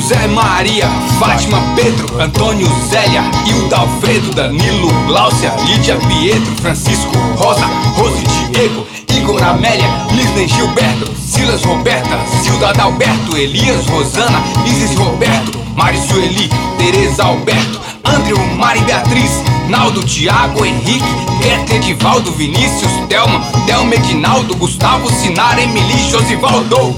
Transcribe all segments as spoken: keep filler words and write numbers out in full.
José Maria, Fátima, Pedro, Antônio, Zélia, Hilda, Alfredo, Danilo, Gláucia, Lídia, Pietro, Francisco, Rosa, Rose, Diego, Igor, Amélia, Lisney, Gilberto, Silas, Roberta, Silda, Adalberto, Elias, Rosana, Isis, Roberto, Mário, Sueli, Tereza, Alberto, Andrew, Mari, Beatriz, Naldo, Tiago, Henrique, Keter, Edivaldo, Vinícius, Thelma, Thelma, Edinaldo, Gustavo, Sinara, Emily, Josivaldo.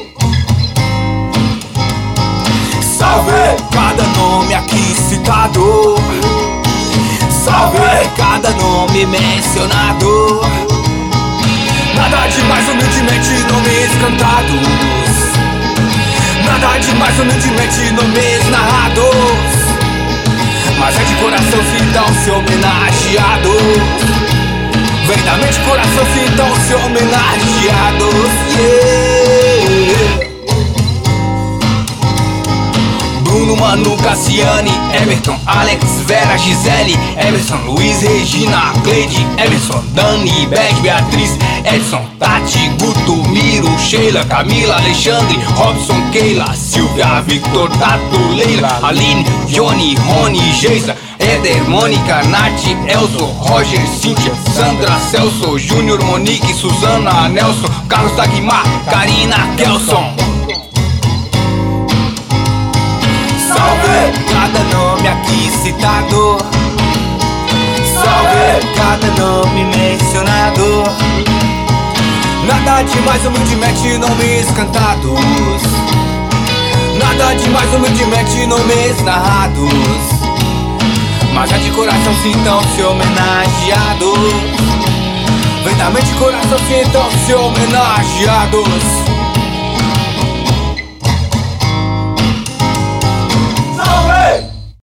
Salve cada nome aqui citado, salve cada nome mencionado. Nada demais, humildemente nomes cantados, nada demais, humildemente nomes narrados. Mas é de coração se dão-se homenageados, verdadeiramente coração se dão-se homenageados, yeah. Bruno, Manu, Cassiane, Everton, Alex, Vera, Gisele, Everson, Luiz, Regina, Cleide, Everson, Dani, Beth, Beatriz, Edson, Tati, Guto, Miro, Sheila, Camila, Alexandre, Robson, Keila, Silvia, Victor, Tato, Leila, Aline, Johnny, Rony, Geisa, Éder, Mônica, Nath, Elson, Roger, Cíntia, Sandra, Celso, Júnior, Monique, Suzana, Nelson, Carlos, Dagmar, Karina, Kelson. Salve cada nome aqui citado, salve cada nome mencionado. Nada demais, humildemente nomes cantados, nada demais, humildemente nomes narrados. Mas é de coração sintam-se homenageados, verdadeiramente de coração sintam-se homenageados.